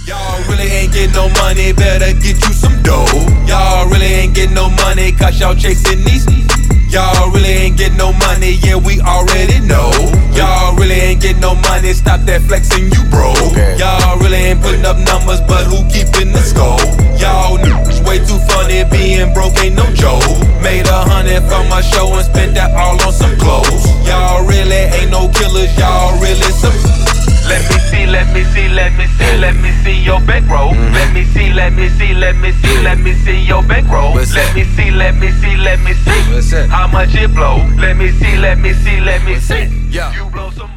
Y'all really ain't getting no money, better get you some dough. Y'all really ain't getting no money, cause y'all chasing these. Y'all really ain't getting no money, yeah, we already know. Y'all really ain't getting no money, stop that flexing, you broke. Y'all really ain't putting up numbers, but who keeping the score? Y'all niggas way too funny, being broke ain't no joke. Made 100 from my show and spent that all on some clothes. Y'all really ain't no killers, y'all really some. Let me see, let me see, let me see, let me see your bankroll. Let me see, let me see, let me see, let me see your bankroll. Let me see, let me see, let me see how much it blow. Let me see, let me see, let me see. You blow some.